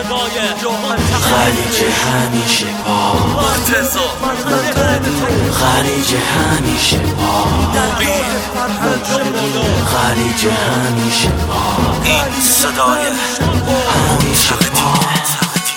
خلیج همیشه پاک، خلیج همیشه پاک، خلیج همیشه پاک، این صدای همیشه پاک.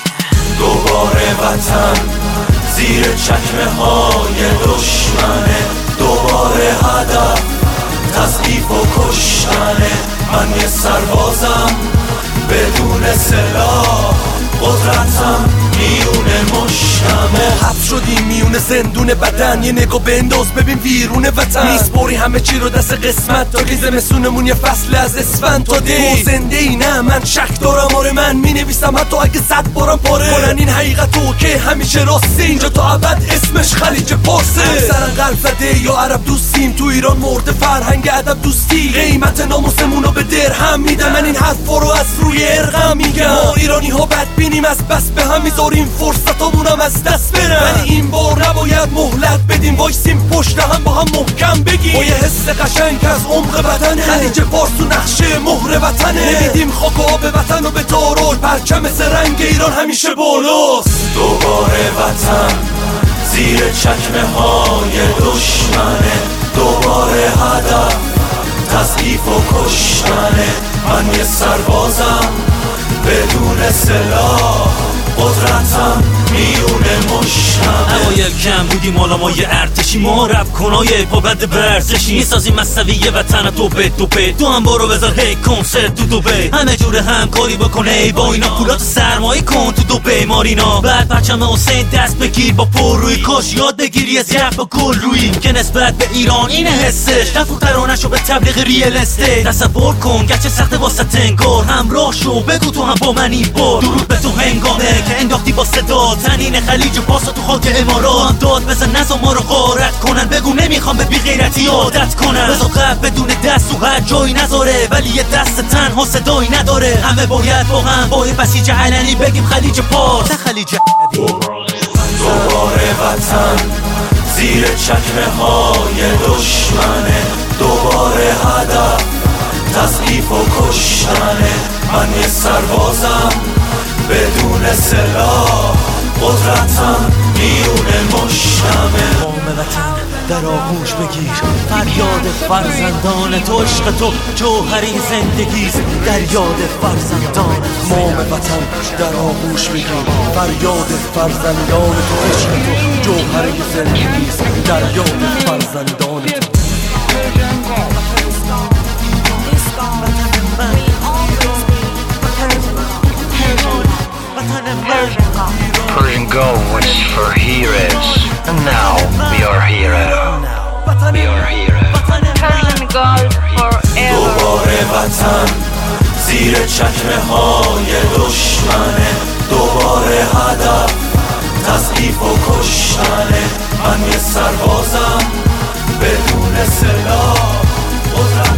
دوباره وطن زیر چکمه های دشمنه، دوباره هدف تضعیف و کشتنه. من یه سربازم بدون سلاح، قدرتم میونه مشتمه. حبس شدیم میونه زندون بدن، یه نگاه بنداز ببین ویرون وطن. میسپری همه چی رو دست قسمت، تا که زمستونمون یه فصل از اسفند تا دی. تو زنده ای نه من شک دارم، آره من مینویسم حتی اگه 100 بارم پاره کنن این حقیقتو که همیشه راسته. اینجا تا ابد اسمش خلیج پارسه. سرن قلب زده یا عرب دوستیم، تو ایران مرده فرهنگ ادب دوستی. قیمت ناموسمونو به درهم میدم، من این حرفا رو از روی ارقم میگم. ما ایرانی ها بدبینیم از بس به هم میذاریم فرصتامونم از دست برن. ولی این بار نباید مهلت بدیم، وایسیم پشت هم با هم محکم بگیم. با یه حس قشنگ از عمق بدنه، خلیج فارس و نقشه مهر وطنه. نمیدیم خاک و آب وطن و به تاراج، پرچم رنگ ایران همیشه بالاست. دوباره وطن زیر چکمه های دشمنه، دوباره هدف تضعیف و کشتنه. من یه سربازم بدون سلاح، قدرتم میونه مشتمه. اوایل کم بودیم حالا ما یه ارتشی، ما رپ کنای پابند برزشی. میسازیم مصوی وطن دوبه تو هم برو بذار هی کنسرت تو دوبه. همه جور همکاری بکنه ای با اینا، پولات سرمایه کن تو دوبه مارینا. بعد پرچم حسین دست بگیر با پرروی، کاش یاد بگیری از یخ با گل روی که نسبت به ایران اینه حسش. نفور ترانه‌شو به تبلیغ ریل استیت تصور کن، گرچه سخته واسه تنگار. همراه شو بگو تو هم با من این بار، درود به تو هنگامه که انداختی با صدا تنین خلیج پاسا تو خاک امارات. داد بزن نزا ما رو غارت کنن، بگو نمیخوام به بی غیرتی عادت کنن. بزا قلب بدون دست و هر جایی نذاره، ولی یه دست تنها صدایی نداره. همه باید با هم با بسیج علنی بگیم خلیج پارس، خلیج. دوباره وطن زیر چکمه های دشمنه، دوباره هدف تضعیف و کشتنه. من یه سربازم بدون سلاح، قدرتم میونه مشتمه. قوم وطن در آغوش بگیر، فریاد فرزندان تو، عشق تو جوهره زندگیست در یاد فرزندان. قوم وطن در آغوش بگیر، فریاد فرزندان تو، عشق تو جوهره زندگیست در یاد فرزندان تو. Persian Gulf was for heroes, and now we are heroes. We are heroes. Persian Gulf forever. دوباره وطن زیر چکمه های دشمنه، دوباره هدف تضعیف و کشتنه. من یه سربازم بدون سلاح،